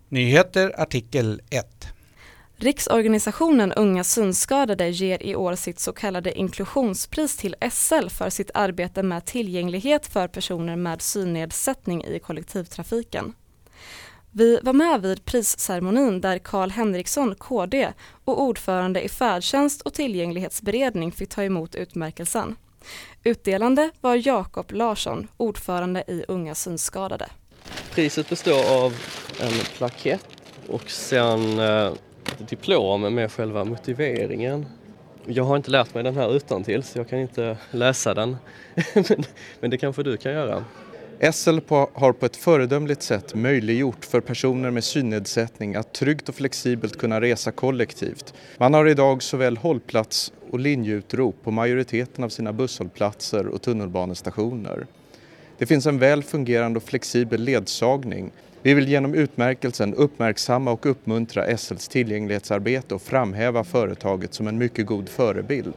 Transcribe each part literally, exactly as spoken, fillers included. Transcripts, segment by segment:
Nyheter artikel ett. Riksorganisationen Unga synskadade ger i år sitt så kallade inklusionspris till S L för sitt arbete med tillgänglighet för personer med synnedsättning i kollektivtrafiken. Vi var med vid prisceremonin där Carl Henriksson, K D, och ordförande i färdtjänst och tillgänglighetsberedning fick ta emot utmärkelsen. Utdelande var Jakob Larsson, ordförande i Unga synskadade. Priset består av en plakett och sen eh, ett diplom med själva motiveringen. Jag har inte lärt mig den här utantill så jag kan inte läsa den, men det kanske du kan göra. S L har på ett föredömligt sätt möjliggjort för personer med synnedsättning att tryggt och flexibelt kunna resa kollektivt. Man har idag såväl hållplats och linjeutrop på majoriteten av sina busshållplatser och tunnelbanestationer. Det finns en väl fungerande och flexibel ledsagning. Vi vill genom utmärkelsen uppmärksamma och uppmuntra S L:s tillgänglighetsarbete och framhäva företaget som en mycket god förebild.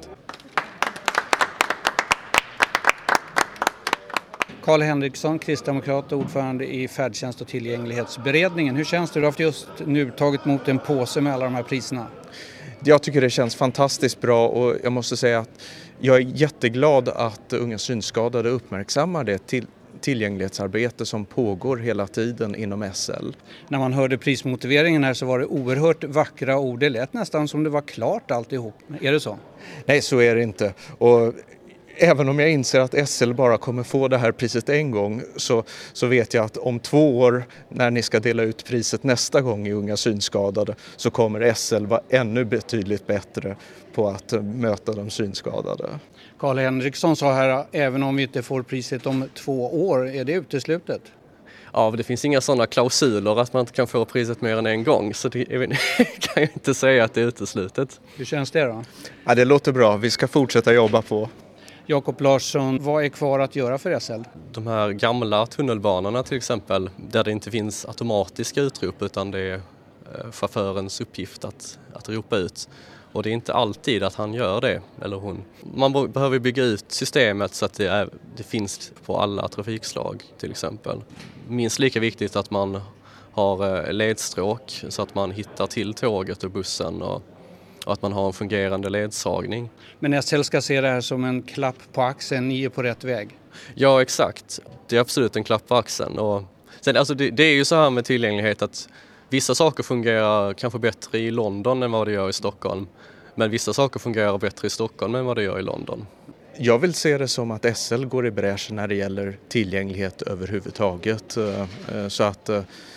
Carl Henriksson, kristdemokrat och ordförande i färdtjänst och tillgänglighetsberedningen. Hur känns det? Du har haft just nu tagit emot en påse med alla de här priserna. Jag tycker det känns fantastiskt bra och jag måste säga att jag är jätteglad att Unga synskadade uppmärksammar det till tillgänglighetsarbete som pågår hela tiden inom S L. När man hörde prismotiveringen här så var det oerhört vackra ord. Det lät nästan som det var klart alltihop. Är det så? Nej, så är det inte. Och även om jag inser att S L bara kommer få det här priset en gång så, så vet jag att om två år när ni ska dela ut priset nästa gång i Unga synskadade så kommer S L vara ännu betydligt bättre på att möta de synskadade. Carl Henriksson sa här, även om vi inte får priset om två år, är det uteslutet? Ja, det finns inga sådana klausuler att man inte kan få priset mer än en gång, så det kan jag inte säga att det är uteslutet. Hur känns det då? Ja, det låter bra. Vi ska fortsätta jobba på. Jakob Larsson, vad är kvar att göra för S L? De här gamla tunnelbanorna till exempel, där det inte finns automatiska utrop utan det är chaufförens uppgift att, att ropa ut. Och det är inte alltid att han gör det, eller hon. Man behöver bygga ut systemet så att det, är, det finns på alla trafikslag till exempel. Minst lika viktigt att man har ledstråk så att man hittar till tåget och bussen och, och att man har en fungerande ledsagning. Men S L ska se det här som en klapp på axeln, ni är på rätt väg. Ja, exakt. Det är absolut en klapp på axeln. Och sen, alltså det, det är ju så här med tillgänglighet att vissa saker fungerar kanske bättre i London än vad det gör i Stockholm. Men vissa saker fungerar bättre i Stockholm än vad det gör i London. Jag vill se det som att S L går i bräschen när det gäller tillgänglighet överhuvudtaget. Så att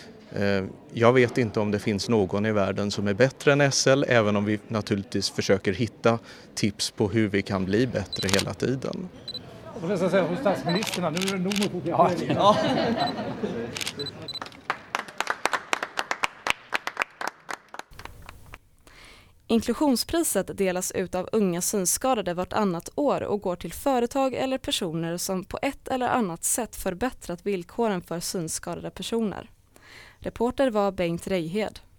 jag vet inte om det finns någon i världen som är bättre än S L, även om vi naturligtvis försöker hitta tips på hur vi kan bli bättre hela tiden. Jag ska säga hos statsministerna, nu är det nog med ja, ja. Inklusionspriset delas ut av Unga synskadade vartannat år och går till företag eller personer som på ett eller annat sätt förbättrat villkoren för synskadade personer. Reporter var Bengt Reihed.